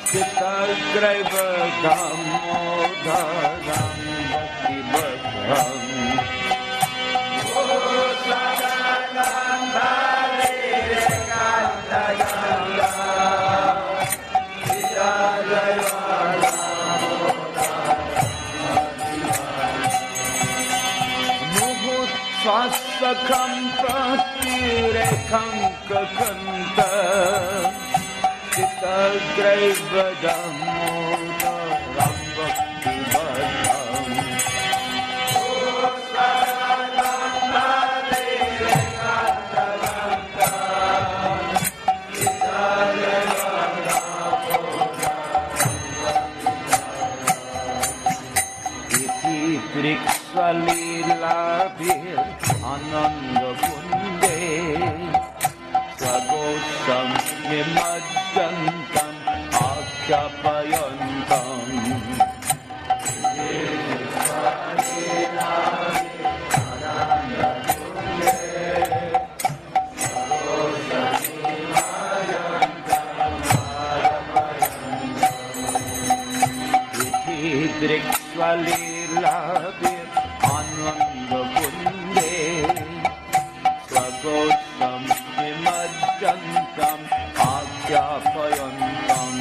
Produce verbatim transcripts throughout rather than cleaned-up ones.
Chittagraiva Damodaram Bhakti-Bhadram Swastakam Pratirekam Kakanta Chittagraiva Damodaram Bhakti-Bhadram Iti Triksalilabhir Ananda Kunde Swagosam Nimajjantam Akhyapayantam Iti Driksvalilabhir Ananda Kunde Swagosam Nimajjantam Akhyapayantam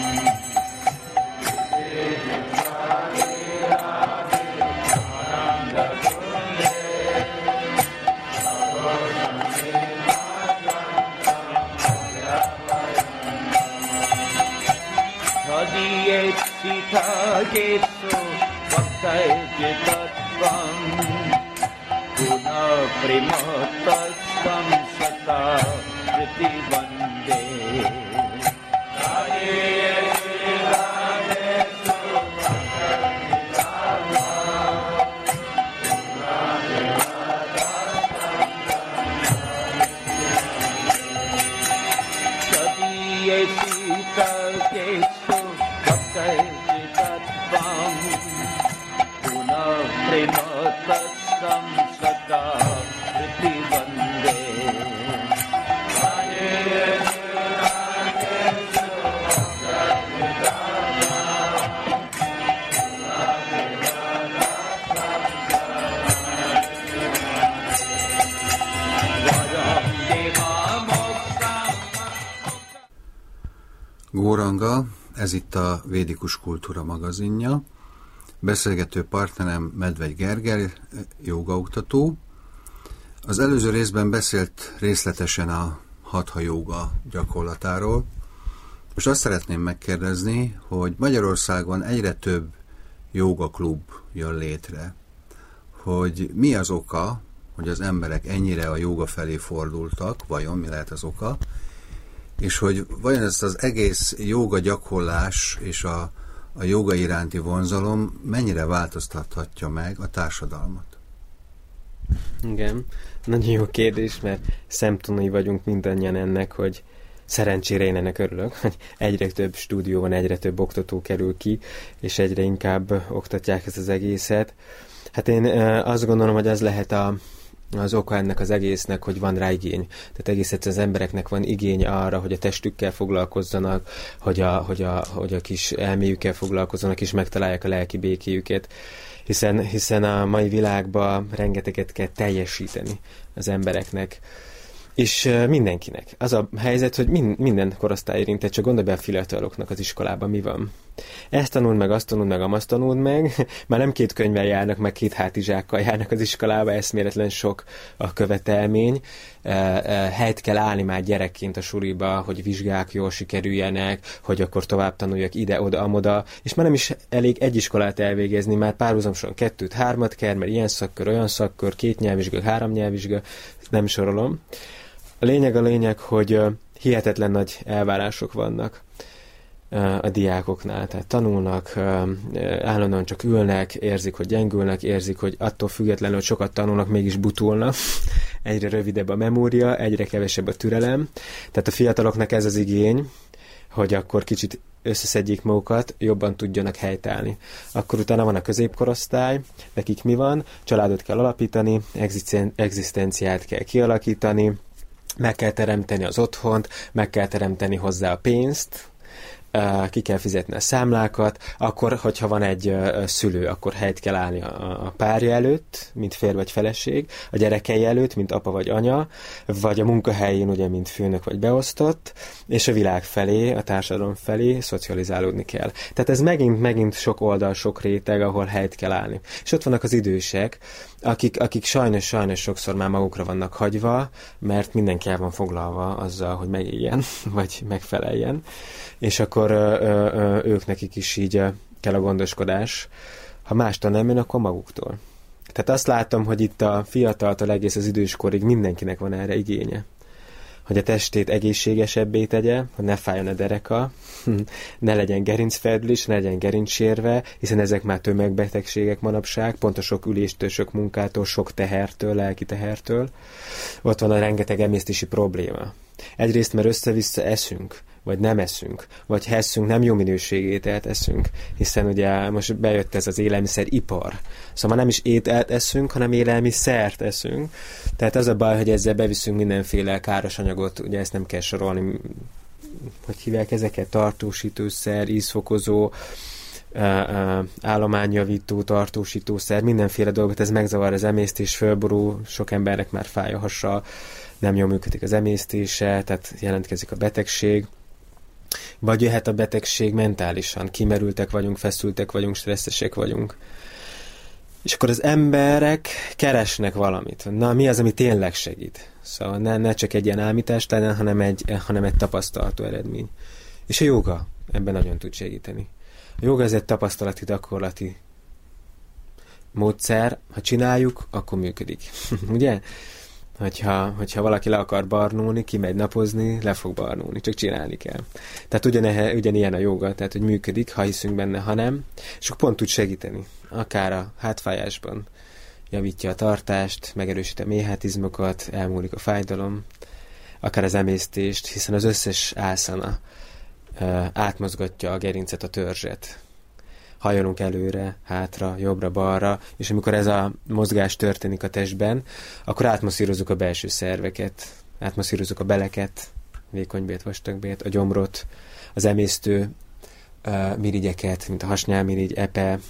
Tadiyet Sita Geso Bhaktai-Jitatvam Puna Primatasvam Sata Priti Vande Tadiyet Sita Geso Tadiyet Sita Geso Bhaktai-Jitatvam Puna Primatasvam Sata Priti Vande Góranga, ez itt a Védikus Kultúra magazinja. Beszélgető partnerem Medvegy Gergely, jógaoktató. Az előző részben beszélt részletesen a hatha jóga gyakorlatáról. Most azt szeretném megkérdezni, hogy Magyarországon egyre több jógaklub jön létre. Hogy mi az oka, hogy az emberek ennyire a jóga felé fordultak, vajon mi lehet az oka, és hogy vajon ezt az egész jóga gyakorlás és a, a jóga iránti vonzalom mennyire változtathatja meg a társadalmat? Igen, nagyon jó kérdés, mert szemtanúi vagyunk mindannyian ennek, hogy szerencsére én ennek örülök, hogy egyre több stúdió van, egyre több oktató kerül ki, és egyre inkább oktatják ezt az egészet. Hát én azt gondolom, hogy az lehet a az oka ennek az egésznek, hogy van rá igény. Tehát egész egyszerűen az embereknek van igény arra, hogy a testükkel foglalkozzanak, hogy a, hogy a, hogy a kis elméjükkel foglalkozzanak, és megtalálják a lelki békéjüket. Hiszen, hiszen a mai világban rengeteget kell teljesíteni az embereknek. És mindenkinek. Az a helyzet, hogy mind, minden korosztály érintett, csak gondolj be a fiataloknak az iskolában mi van. Ezt tanuld meg, azt tanuld meg, amazt tanuld meg. Már nem két könyvvel járnak, meg két hátizsákkal járnak az iskolába, eszméletlen sok a követelmény. Helyt kell állni már gyerekként a suliba, hogy vizsgák jól sikerüljenek, hogy akkor tovább tanuljak ide, oda, amoda, és már nem is elég egy iskolát elvégezni, már párhuzamosan kettőt, hármat kell, mert ilyen szakkör, olyan szakkör, két nyelvvizsga, három nyelvvizsga, nem sorolom. A lényeg a lényeg, hogy hihetetlen nagy elvárások vannak a diákoknál, tehát tanulnak, állandóan csak ülnek, érzik, hogy gyengülnek, érzik, hogy attól függetlenül, hogy sokat tanulnak, mégis butulnak, egyre rövidebb a memória, egyre kevesebb a türelem, tehát a fiataloknak ez az igény, hogy akkor kicsit összeszedjék magukat, jobban tudjanak helytállni. Akkor utána van a középkorosztály, nekik mi van? Családot kell alapítani, egzisztenciát kell kialakítani, meg kell teremteni az otthont, meg kell teremteni hozzá a pénzt, ki kell fizetni a számlákat, akkor, hogyha van egy szülő, akkor helyt kell állni a párja előtt, mint férj vagy feleség, a gyerekei előtt, mint apa vagy anya, vagy a munkahelyén, ugye, mint főnök vagy beosztott, és a világ felé, a társadalom felé szocializálódni kell. Tehát ez megint, megint sok oldal, sok réteg, ahol helyt kell állni. És ott vannak az idősek, akik, akik sajnos, sajnos sokszor már magukra vannak hagyva, mert mindenki el van foglalva azzal, hogy megéljen, vagy megfeleljen, és akkor ö, ö, ö, ők nekik is így ö, kell a gondoskodás. Ha mástól nem jön, akkor maguktól. Tehát azt látom, hogy itt a fiataltól egész az időskorig mindenkinek van erre igénye. Hogy a testét egészségesebbé tegye, hogy ne fájjon a dereka, ne legyen gerincfeldülés, ne legyen gerincsérve, hiszen ezek már tömegbetegségek manapság, pont a sok üléstől, sok munkától, sok tehertől, lelki tehertől. Ott van a rengeteg emésztési probléma. Egyrészt, mert össze-vissza eszünk, vagy nem eszünk, vagy ha eszünk, nem jó minőségű ételt eszünk, hiszen ugye most bejött ez az élelmiszeripar. Szóval nem is ételt eszünk, hanem élelmiszert eszünk. Tehát az a baj, hogy ezzel beviszünk mindenféle káros anyagot, ugye ezt nem kell sorolni, hogy hívják ezeket, tartósítószer, ízfokozó, állományjavító, tartósítószer, mindenféle dolgot, ez megzavar az emésztés, fölborul, sok embernek már fáj a hasa, nem jól működik az emésztése, tehát jelentkezik a betegség. Vagy jöhet a betegség mentálisan, kimerültek vagyunk, feszültek vagyunk, stresszesek vagyunk. És akkor az emberek keresnek valamit. Na, mi az, ami tényleg segít? Szóval ne, ne csak egy ilyen álmítás legyen, hanem egy, hanem egy tapasztalható eredmény. És a jóga ebben nagyon tud segíteni. A jóga ez egy tapasztalati, gyakorlati módszer. Ha csináljuk, akkor működik. Ugye? Hogyha, hogyha valaki le akar barnulni, kimegy napozni, le fog barnulni, csak csinálni kell. Tehát ugyane, ugyanilyen a jóga, tehát hogy működik, ha hiszünk benne, ha nem, és akkor pont tud segíteni. Akár a hátfájásban javítja a tartást, megerősíti a méhátizmokat, elmúlik a fájdalom, akár az emésztést, hiszen az összes ászana uh, átmozgatja a gerincet, a törzset. Hajolunk előre, hátra, jobbra, balra, és amikor ez a mozgás történik a testben, akkor átmasszírozzuk a belső szerveket, átmasszírozzuk a beleket, vékonybélt, vastagbélt, a gyomrot, az emésztő uh, mirigyeket, mint a hasnyálmirigy, epe,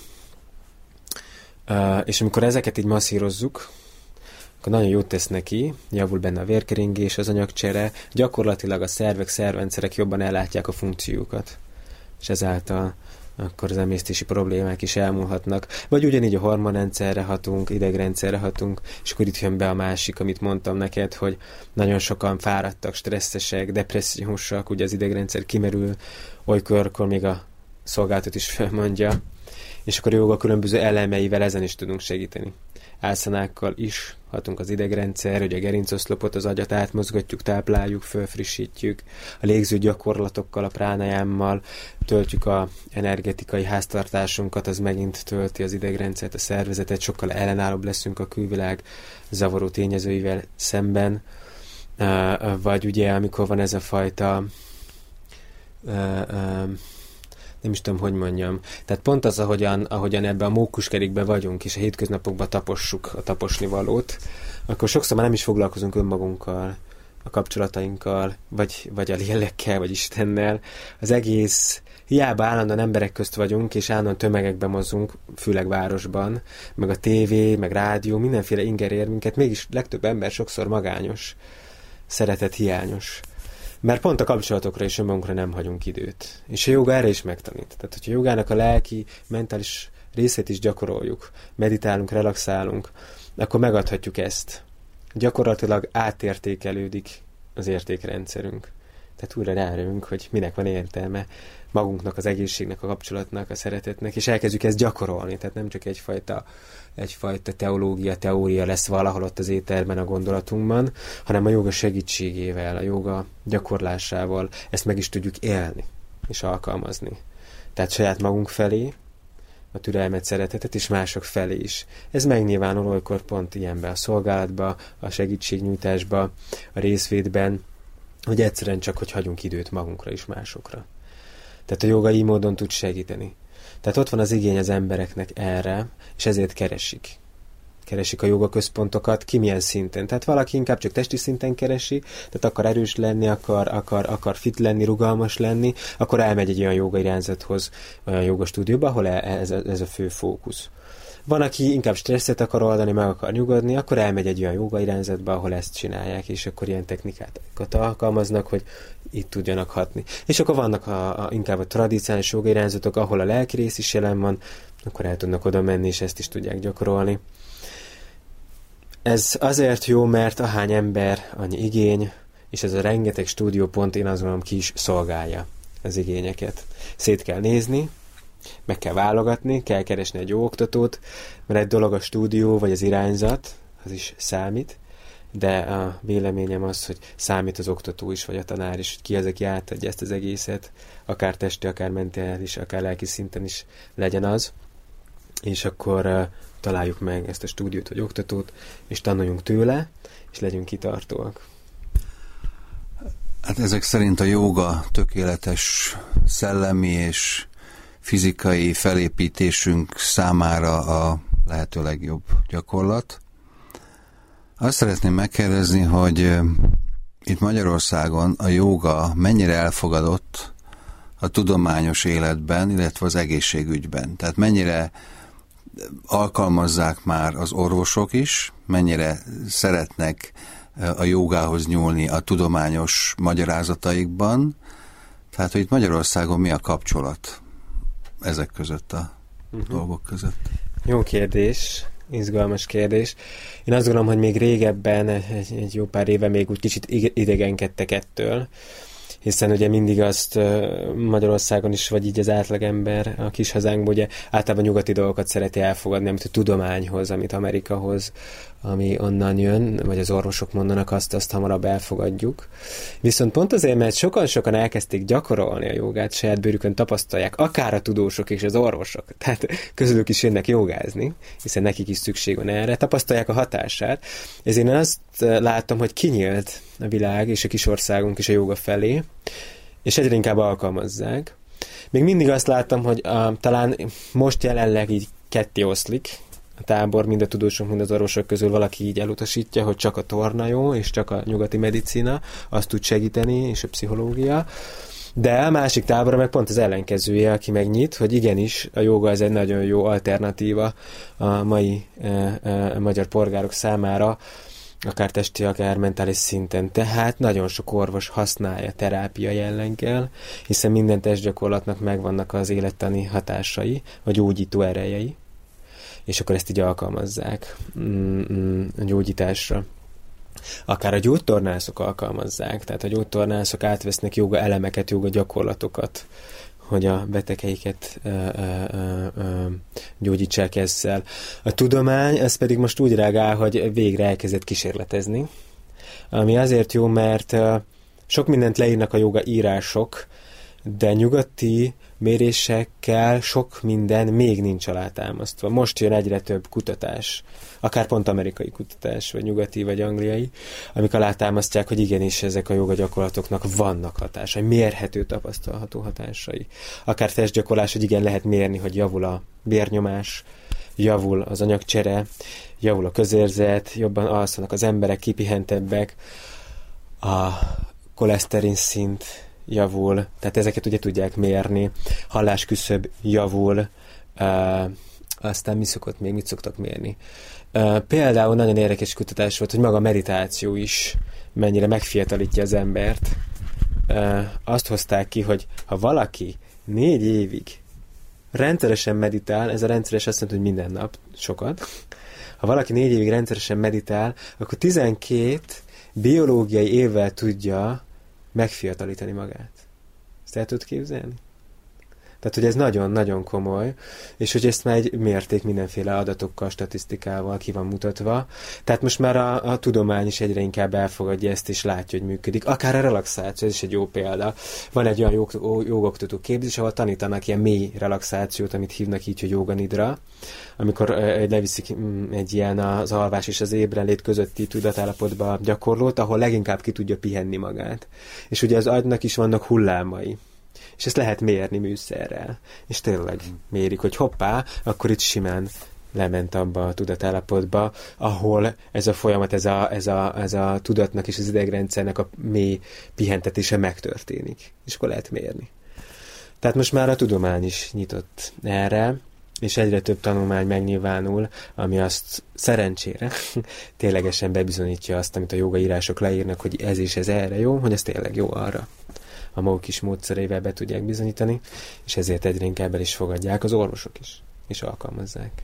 uh, és amikor ezeket így masszírozzuk, akkor nagyon jót tesz neki, javul benne a vérkeringés, az anyagcsere, gyakorlatilag a szervek, szervrendszerek jobban ellátják a funkciókat, és ezáltal akkor az emésztési problémák is elmúlhatnak. Vagy ugyanígy a hormonrendszerre hatunk, idegrendszerre hatunk, és akkor itt jön be a másik, amit mondtam neked, hogy nagyon sokan fáradtak, stresszesek, depressziósak, ugye az idegrendszer kimerül, olykor akkor még a szolgáltat is felmondja, és akkor a jóga különböző elemeivel ezen is tudunk segíteni. Álszanákkal is hatunk az idegrendszer, hogy a gerincoszlopot, az agyat átmozgatjuk, tápláljuk, fölfrissítjük, a légző gyakorlatokkal, a pránajámmal töltjük a energetikai háztartásunkat, az megint tölti az idegrendszert, a szervezetet, sokkal ellenállóbb leszünk a külvilág zavaró tényezőivel szemben, vagy ugye amikor van ez a fajta nem is tudom, hogy mondjam. Tehát pont az, ahogyan, ahogyan ebben a mókuskerékben vagyunk, és a hétköznapokban tapossuk a taposnivalót, akkor sokszor már nem is foglalkozunk önmagunkkal, a kapcsolatainkkal, vagy, vagy a lélekkel, vagy Istennel. Az egész, hiába állandóan emberek közt vagyunk, és állandóan tömegekben mozunk, főleg városban, meg a tévé, meg rádió, mindenféle inger ér minket, mégis legtöbb ember sokszor magányos, szeretet hiányos. Mert pont a kapcsolatokra és önmagunkra nem hagyunk időt. És a joga erre is megtanít. Tehát, hogyha a jogának a lelki, mentális részét is gyakoroljuk, meditálunk, relaxálunk, akkor megadhatjuk ezt. Gyakorlatilag átértékelődik az értékrendszerünk. Tehát újra rájövünk, hogy minek van értelme magunknak, az egészségnek, a kapcsolatnak, a szeretetnek, és elkezdjük ezt gyakorolni. Tehát nem csak egyfajta, egyfajta teológia, teória lesz valahol ott az éterben, a gondolatunkban, hanem a jóga segítségével, a jóga gyakorlásával ezt meg is tudjuk élni és alkalmazni. Tehát saját magunk felé, a türelmet, szeretetet, és mások felé is. Ez megnyilvánul olykor pont ilyenben, a szolgálatba, a segítségnyújtásba, a részvétben, hogy egyszerűen csak, hogy hagyunk időt magunkra és másokra. Tehát a jóga így módon tud segíteni. Tehát ott van az igény az embereknek erre, és ezért keresik. keresik a jogaközpontokat, ki milyen szinten. Tehát valaki inkább csak testi szinten keresi, tehát akar erős lenni, akar, akar, akar fit lenni, rugalmas lenni, akkor elmegy egy olyan joga irányzathoz, olyan jogastúdióba, ahol ez a, ez a fő fókusz. Van, aki inkább stresszet akar oldani, meg akar nyugodni, akkor elmegy egy olyan joga irányzatba, ahol ezt csinálják, és akkor ilyen technikákat alkalmaznak, hogy itt tudjanak hatni. És akkor vannak a, a, inkább a tradicionális joga irányzatok, ahol a lelki rész is jelen van, akkor el tudnak oda menni, és ezt is tudják gyakorolni. Ez azért jó, mert ahány ember, annyi igény, és ez a rengeteg stúdiópont, én azt gondolom, ki is szolgálja az igényeket. Szét kell nézni, meg kell válogatni, kell keresni egy jó oktatót, mert egy dolog a stúdió, vagy az irányzat, az is számít, de a véleményem az, hogy számít az oktató is, vagy a tanár is, hogy ki az, aki átadja ezt az egészet, akár testi, akár mentális, akár lelki szinten is legyen az, és akkor uh, találjuk meg ezt a stúdiót, vagy oktatót, és tanuljunk tőle, és legyünk kitartóak. Hát ezek szerint a jóga tökéletes szellemi és fizikai felépítésünk számára a lehető legjobb gyakorlat. Azt szeretném megkérdezni, hogy itt Magyarországon a jóga mennyire elfogadott a tudományos életben, illetve az egészségügyben. Tehát mennyire alkalmazzák már az orvosok is, mennyire szeretnek a jógához nyúlni a tudományos magyarázataikban. Tehát, hogy itt Magyarországon mi a kapcsolat ezek között a uh-huh. dolgok között? Jó kérdés, izgalmas kérdés. Én azt gondolom, hogy még régebben, egy, egy jó pár éve még úgy kicsit idegenkedtek ettől, hiszen ugye mindig azt Magyarországon is, vagy így az átlagember a kis hazánkban ugye általában nyugati dolgokat szereti elfogadni, amit a tudományhoz, amit Amerikahoz, ami onnan jön, vagy az orvosok mondanak, azt, azt hamarabb elfogadjuk. Viszont pont azért, mert sokan-sokan elkezdték gyakorolni a jogát, saját bőrükön tapasztalják, akár a tudósok és az orvosok, tehát közülük is jönnek jogázni, hiszen nekik is szükség van erre, tapasztalják a hatását. Ezért én azt látom, hogy kinyílt a világ és a kis országunk is a joga felé, és egyre inkább alkalmazzák. Még mindig azt láttam, hogy uh, talán most jelenleg így ketté oszlik a tábor, mind a tudósok, mind az orvosok közül valaki így elutasítja, hogy csak a torna jó, és csak a nyugati medicina, azt tud segíteni, és a pszichológia. De a másik tábor meg pont az ellenkezője, aki megnyit, hogy igenis, a jóga ez egy nagyon jó alternatíva a mai uh, uh, magyar polgárok számára, akár testi, akár mentális szinten. Tehát nagyon sok orvos használja terápia jelleggel, hiszen minden testgyakorlatnak megvannak az élettani hatásai, vagy gyógyító erejei, és akkor ezt így alkalmazzák a gyógyításra. Akár a gyógytornászok alkalmazzák, tehát a gyógytornászok átvesznek joga elemeket, joga gyakorlatokat, hogy a betegeiket ö, ö, ö, gyógyítsák ezzel. A tudomány, ez pedig most úgy reagál, hogy végre elkezdett kísérletezni, ami azért jó, mert ö, sok mindent leírnak a joga írások, de nyugati mérésekkel sok minden még nincs alátámasztva. Most jön egyre több kutatás, akár pont amerikai kutatás, vagy nyugati, vagy angliai, amik alátámasztják, hogy igenis ezek a joga gyakorlatoknak vannak hatásai, mérhető, tapasztalható hatásai. Akár testgyakorlás, hogy igen, lehet mérni, hogy javul a vérnyomás, javul az anyagcsere, javul a közérzet, jobban alszanak az emberek, kipihentebbek, a koleszterin szint javul, tehát ezeket ugye tudják mérni, hallásküszöb javul, uh, aztán mi szokott még, mit szoktak mérni? Uh, például nagyon érdekes kutatás volt, hogy maga a meditáció is mennyire megfiatalítja az embert. Uh, azt hozták ki, hogy ha valaki négy évig rendszeresen meditál, ez a rendszeres azt mondja, hogy minden nap, sokat, ha valaki négy évig rendszeresen meditál, akkor tizenkét biológiai évvel tudja megfiatalítani magát. Ezt el tudod képzelni? Tehát, hogy ez nagyon-nagyon komoly, és hogy ezt már mérték mindenféle adatokkal, statisztikával, ki van mutatva. Tehát most már a, a tudomány is egyre inkább elfogadja ezt, és látja, hogy működik. Akár a relaxáció, ez is egy jó példa. Van egy olyan jog, jogoktató képzés, ahol tanítanak ilyen mély relaxációt, amit hívnak így, hogy yoga nidra, amikor leviszik egy ilyen az alvás és az ébrenlét közötti tudatállapotba gyakorlót, ahol leginkább ki tudja pihenni magát. És ugye az agynak is vannak hullámai. És ezt lehet mérni műszerrel. És tényleg mérik, hogy hoppá, akkor itt simán lement abba a tudatállapotba, ahol ez a folyamat, ez a, ez a, ez a tudatnak és az idegrendszernek a mély pihentetése megtörténik. És akkor lehet mérni. Tehát most már a tudomány is nyitott erre, és egyre több tanulmány megnyilvánul, ami azt szerencsére ténylegesen bebizonyítja azt, amit a jogaírások leírnak, hogy ez és ez erre jó, hogy ez tényleg jó arra. A maguk kis módszereivel be tudják bizonyítani, és ezért egyre inkább el is fogadják az orvosok is, és alkalmazzák.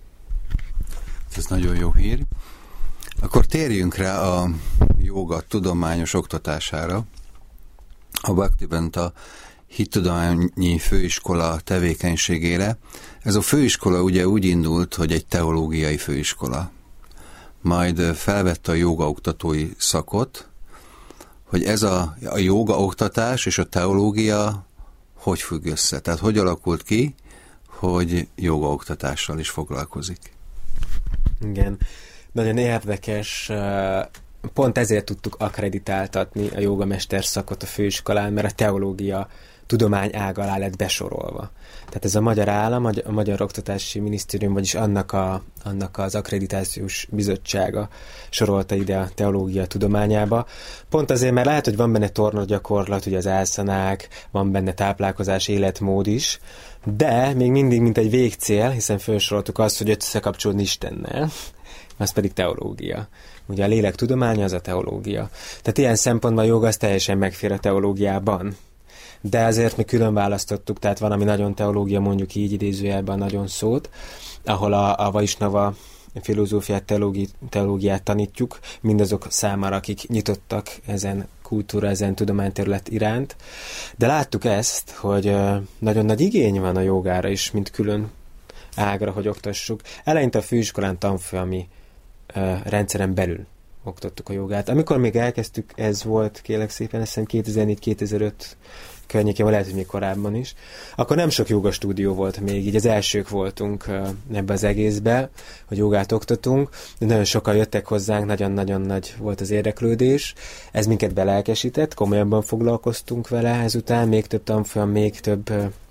Ez nagyon jó hír. Akkor térjünk rá a jóga tudományos oktatására. A Bhaktivedanta Hittudományi Főiskola tevékenységére. Ez a főiskola ugye úgy indult, hogy egy teológiai főiskola. Majd felvette a jóga oktatói szakot, hogy ez a, a jóga oktatás és a teológia hogy függ össze. Tehát hogy alakult ki, hogy jóga oktatással is foglalkozik. Igen, nagyon érdekes. Pont ezért tudtuk akkreditáltatni a jógamester szakot a főiskolán, mert a teológia tudomány ág alá lett besorolva. Tehát ez a magyar állam, a Magyar Oktatási Minisztérium, vagyis annak, a, annak az akkreditációs bizottsága sorolta ide a teológia tudományába. Pont azért, mert lehet, hogy van benne tornagyakorlat, ugye az ászanák, van benne táplálkozás, életmód is, de még mindig mint egy végcél, hiszen felsoroltuk azt, hogy összekapcsolódni Istennel, az pedig teológia. Ugye a lélek tudománya az a teológia. Tehát ilyen szempontból a joga az teljesen megfér a teológiában. De azért mi külön választottuk, tehát van, ami nagyon teológia, mondjuk így idézőjelben a nagyon szót, ahol a, a Vaisnava filozófiát, teológi, teológiát tanítjuk, mindazok számára, akik nyitottak ezen kultúra, ezen tudományterület iránt. De láttuk ezt, hogy nagyon nagy igény van a jogára is, mint külön ágra, hogy oktassuk. Eleinte a főiskolán tanfolyami rendszeren belül oktattuk a jogát. Amikor még elkezdtük, ez volt, kérlek szépen, azt hiszem kétezer-négy kétezer-öt környékén, lehet, hogy még korábban is, akkor nem sok joga stúdió volt még, így az elsők voltunk ebbe az egészbe, hogy jogát oktatunk, de nagyon sokan jöttek hozzánk, nagyon-nagyon nagy volt az érdeklődés, ez minket belelkesített, komolyabban foglalkoztunk vele ezután, még több tanfolyam, még több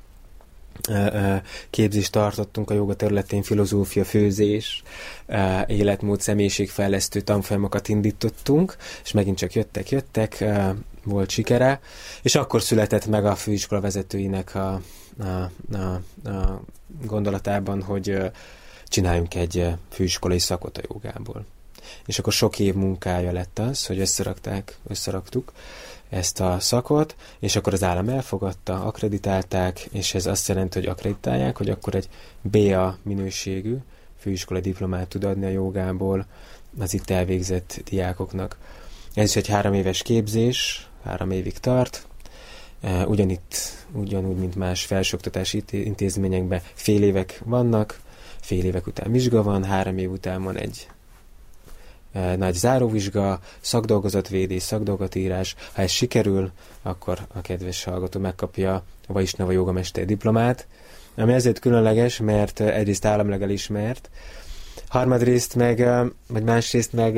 képzést tartottunk a joga területén, filozófia, főzés, életmód, személyiségfejlesztő tanfolyamokat indítottunk, és megint csak jöttek, jöttek, volt sikere, és akkor született meg a főiskola vezetőinek a, a, a, a gondolatában, hogy csináljunk egy főiskolai szakot a jogából. És akkor sok év munkája lett az, hogy összerakták, összeraktuk ezt a szakot, és akkor az állam elfogadta, akkreditálták, és ez azt jelenti, hogy akkreditálják, hogy akkor egy bé á minőségű főiskolai diplomát tud adni a jogából az itt elvégzett diákoknak. Ez is egy három éves képzés, három évig tart, ugyanitt, ugyanúgy, mint más felsőoktatási intézményekben fél évek vannak, fél évek után vizsga van, három év után van egy nagy záróvizsga, szakdolgozatvédés, szakdolgozatírás. Ha ez sikerül, akkor a kedves hallgató megkapja a Vaisnava jogamester diplomát, ami ezért különleges, mert egyrészt államilag elismert, harmadrészt meg, vagy másrészt meg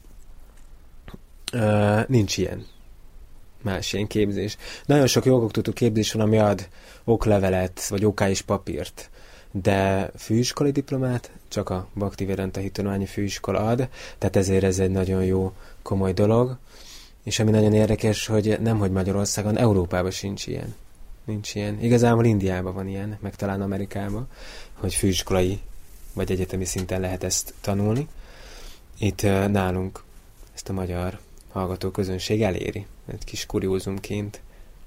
nincs ilyen más ilyen képzés. Nagyon sok jogoktató képzés van, ami ad oklevelet, vagy oká és papírt, de főiskolai diplomát csak a Bhaktivedanta Hittudományi Főiskola ad, tehát ezért ez egy nagyon jó, komoly dolog, és ami nagyon érdekes, hogy nemhogy Magyarországon, Európában sincs ilyen. Nincs ilyen. Igazából Indiában van ilyen, meg talán Amerikában, hogy főiskolai vagy egyetemi szinten lehet ezt tanulni. Itt nálunk ezt a magyar hallgató közönség eléri, egy kis kuriózumként.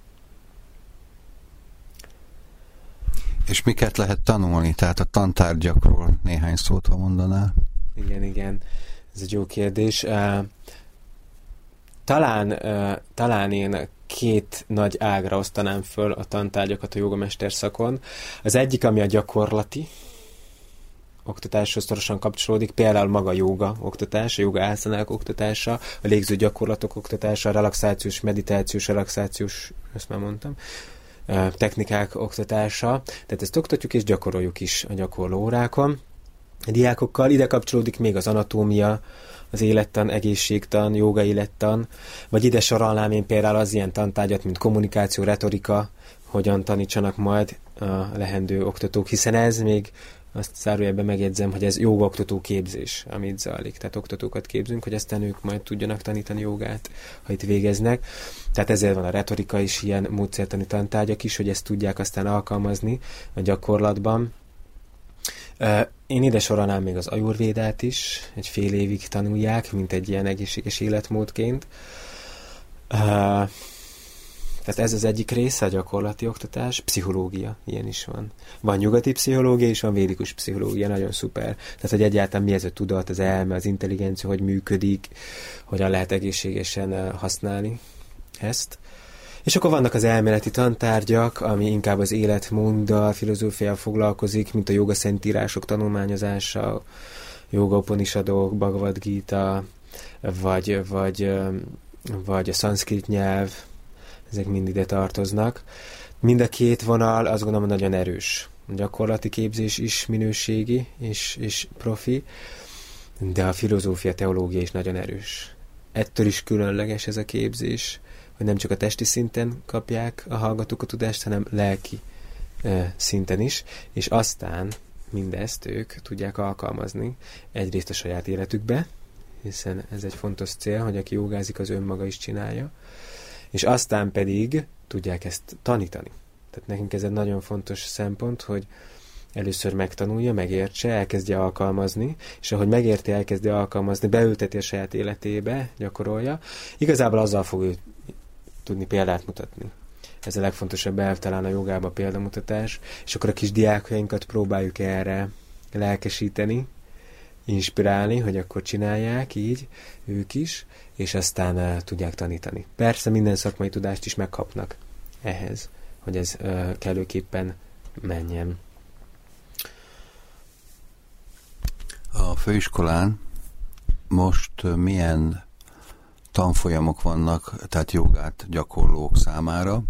És miket lehet tanulni? Tehát a tantárgyakról néhány szót, ha mondanál. Igen, igen. Ez egy jó kérdés. Uh, talán, uh, talán én két nagy ágra osztanám föl a tantárgyakat a jogamester szakon. Az egyik, ami a gyakorlati oktatáshoz szorosan kapcsolódik, például maga jóga oktatás, a jóga ászanák oktatása, a légző gyakorlatok oktatása, a relaxációs, meditációs, relaxációs, ezt már mondtam, technikák oktatása, tehát ezt oktatjuk és gyakoroljuk is a gyakorló órákon. A diákokkal ide kapcsolódik még az anatómia, az élettan, egészségtan, jóga élettan, vagy ide sorolnám én például az ilyen tantárgyat, mint kommunikáció, retorika, hogyan tanítsanak majd a lehendő oktatók, hiszen ez még azt zárójelben megjegyzem, hogy ez jógaoktató képzés, amit zajlik. Tehát oktatókat képzünk, hogy aztán ők majd tudjanak tanítani jogát, ha itt végeznek. Tehát ezért van a retorika is, ilyen módszertani tantárgyak is, hogy ezt tudják aztán alkalmazni a gyakorlatban. Én ide sorolnám még az ajurvédát is, egy fél évig tanulják, mint egy ilyen egészséges életmódként. Tehát ez az egyik része, a gyakorlati oktatás, pszichológia, ilyen is van. Van nyugati pszichológia, és van védikus pszichológia, nagyon szuper. Tehát, hogy egyáltalán mi ez a tudat, az elme, az intelligencia, hogy működik, hogyan lehet egészségesen használni ezt. És akkor vannak az elméleti tantárgyak, ami inkább az életmóddal, filozófiával foglalkozik, mint a joga szentírások tanulmányozása, Joga Upanishadok, Bhagavad Gita, vagy, vagy, vagy a szanszkrit nyelv, ezek mind ide tartoznak. Mind a két vonal azt gondolom nagyon erős. A gyakorlati képzés is minőségi és, és profi, de a filozófia, teológia is nagyon erős. Ettől is különleges ez a képzés, hogy nem csak a testi szinten kapják a hallgatók a tudást, hanem lelki e, szinten is, és aztán mindezt ők tudják alkalmazni egyrészt a saját életükbe, hiszen ez egy fontos cél, hogy aki jogázik, az önmaga is csinálja, és aztán pedig tudják ezt tanítani. Tehát nekünk ez egy nagyon fontos szempont, hogy először megtanulja, megértse, elkezdje alkalmazni, és ahogy megérti, elkezdi alkalmazni, beülteti a saját életébe, gyakorolja, igazából azzal fog ő tudni példát mutatni. Ez a legfontosabb elv talán a jogában, példamutatás, és akkor a kis diákjainkat próbáljuk erre lelkesíteni, inspirálni, hogy akkor csinálják így, ők is, és aztán uh, tudják tanítani. Persze minden szakmai tudást is megkapnak ehhez, hogy ez uh, kellőképpen menjen. A főiskolán most uh, milyen tanfolyamok vannak, tehát jogát gyakorlók számára,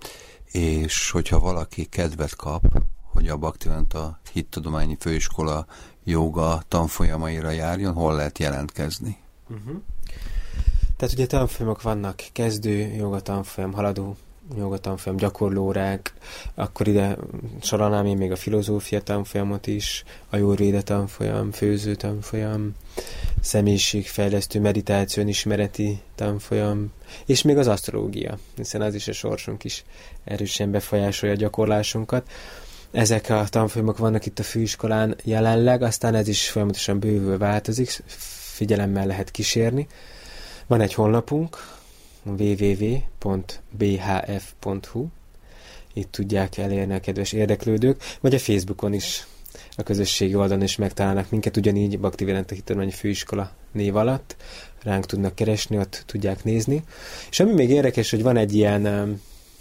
és hogyha valaki kedvet kap, hogy a Bhaktivedanta Hittudományi Főiskola joga tanfolyamaira járjon, hol lehet jelentkezni? Uh-huh. Tehát ugye tanfolyamok vannak, kezdő joga tanfolyam, haladó joga tanfolyam, gyakorlórák, akkor ide sorolnám én még a filozófia tanfolyamot is, ajurvéda tanfolyam, főző tanfolyam, személyiségfejlesztő, meditáció, ismereti tanfolyam, és még az asztrológia, hiszen az is a sorsunk is erősen befolyásolja a gyakorlásunkat. Ezek a tanfolyamok vannak itt a főiskolán jelenleg, aztán ez is folyamatosan bővül változik, figyelemmel lehet kísérni. Van egy honlapunk, double-u double-u double-u pont b h f pont h u, itt tudják elérni a kedves érdeklődők, vagy a Facebookon is, a közösségi oldalon is megtalálnak minket, ugyanígy Bhaktivedanta Hittudományi Főiskola név alatt, ránk tudnak keresni, ott tudják nézni. És ami még érdekes, hogy van egy ilyen um,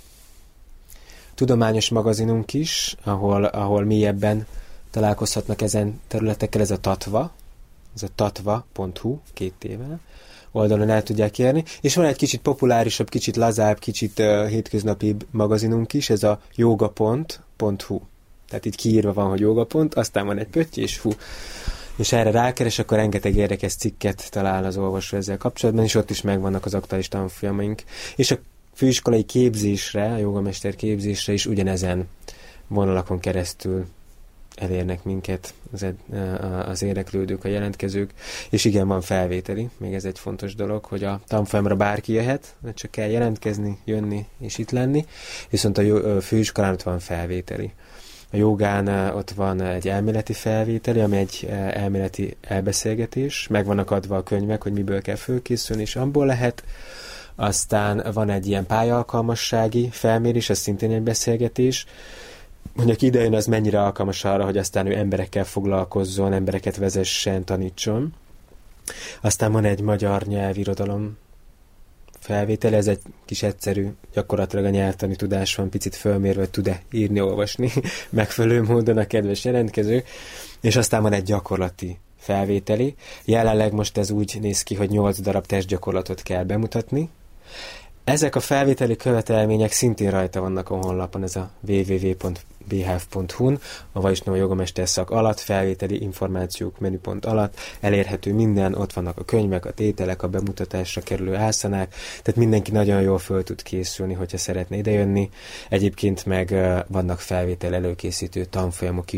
tudományos magazinunk is, ahol, ahol mélyebben találkozhatnak ezen területekkel, ez a Tatva, ez a tatva pont h u, két tével, oldalon el tudják érni, és van egy kicsit populárisabb, kicsit lazább, kicsit uh, hétköznapibb magazinunk is, ez a jogapont pont h u. Tehát itt kiírva van, hogy jogapont, aztán van egy pötty, és hú. És erre rákeres, akkor rengeteg érdekes cikket talál az olvasó ezzel kapcsolatban, és ott is megvannak az aktuális tanfolyamaink. És a főiskolai képzésre, a jogamester képzésre is ugyanezen vonalakon keresztül elérnek minket az, az érdeklődők, a jelentkezők, és igen, van felvételi, még ez egy fontos dolog, hogy a tanfolyamra bárki jöhet, csak kell jelentkezni, jönni és itt lenni, viszont a főiskolán ott van felvételi. A jogán ott van egy elméleti felvételi, ami egy elméleti elbeszélgetés, meg vannak adva a könyvek, hogy miből kell fölkészülni, és abból lehet. Aztán van egy ilyen pályaalkalmassági felmérés, ez szintén egy beszélgetés, hogy aki idejön, az mennyire alkalmas arra, hogy aztán ő emberekkel foglalkozzon, embereket vezessen, tanítson. Aztán van egy magyar nyelvirodalom felvétel, ez egy kis egyszerű, gyakorlatilag a nyelvtani tudás van picit fölmérve, hogy tud-e írni, olvasni megfelelő módon a kedves jelentkező, és aztán van egy gyakorlati felvételi. Jelenleg most ez úgy néz ki, hogy nyolc darab testgyakorlatot kell bemutatni. Ezek a felvételi követelmények szintén rajta vannak a honlapon, ez a double-u double-u double-u pont b h f pont h u-n, a Vaisnava jogamester szak alatt, felvételi információk menüpont alatt elérhető minden, ott vannak a könyvek, a tételek, a bemutatásra kerülő ászanák, tehát mindenki nagyon jól föl tud készülni, hogyha szeretne idejönni. Egyébként meg vannak felvétel előkészítő tanfolyamok is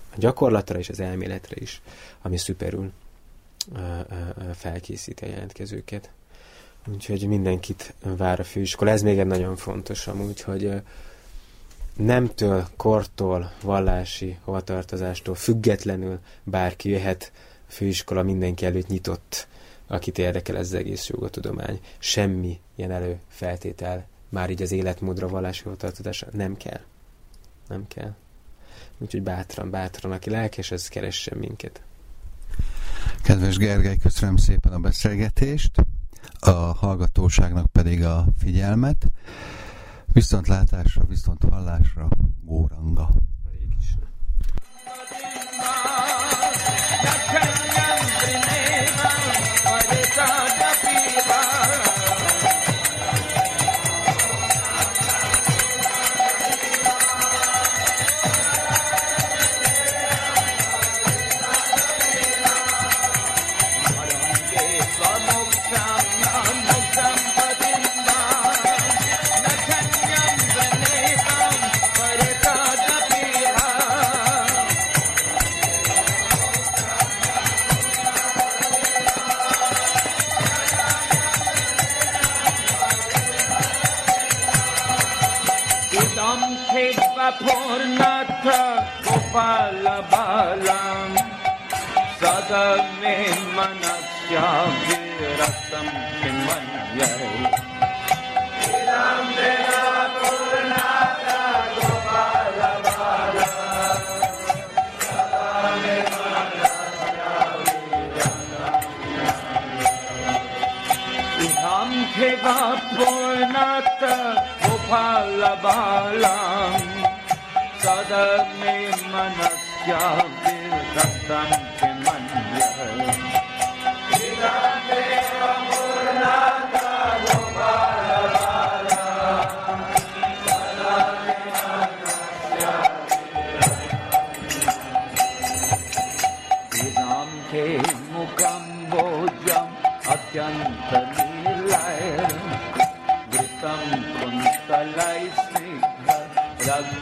a gyakorlatra és az elméletre is, ami szuperül felkészíti a jelentkezőket. Úgyhogy mindenkit vár a főiskola. Ez még egy nagyon fontos amúgy, hogy nemtől, kortól, vallási hovatartozástól függetlenül bárki jöhet, a főiskola mindenki előtt nyitott, akit érdekel ez az egész jogatudomány. Semmi ilyen előfeltétel, már így az életmódra, vallási hovatartozásra nem kell. Nem kell. Úgyhogy bátran, bátran, aki lelkes, az keressen minket. Kedves Gergely, köszönöm szépen a beszélgetést, a hallgatóságnak pedig a figyelmet. Viszontlátásra, viszont hallásra, Góranga. Purnatha Gopala Balam Sada me manasya viratam himanyai Idam dena Purnatha Gopala Balam Sada me manasya viratam himanyai Idam dena Purnatha Gopala Balam Sada me manasya viratam himanyai Idam deva purnatha gopala balam Sada me manasya viratam Idam te mukam bojam atyanta nilay Vritam kuntalay snigha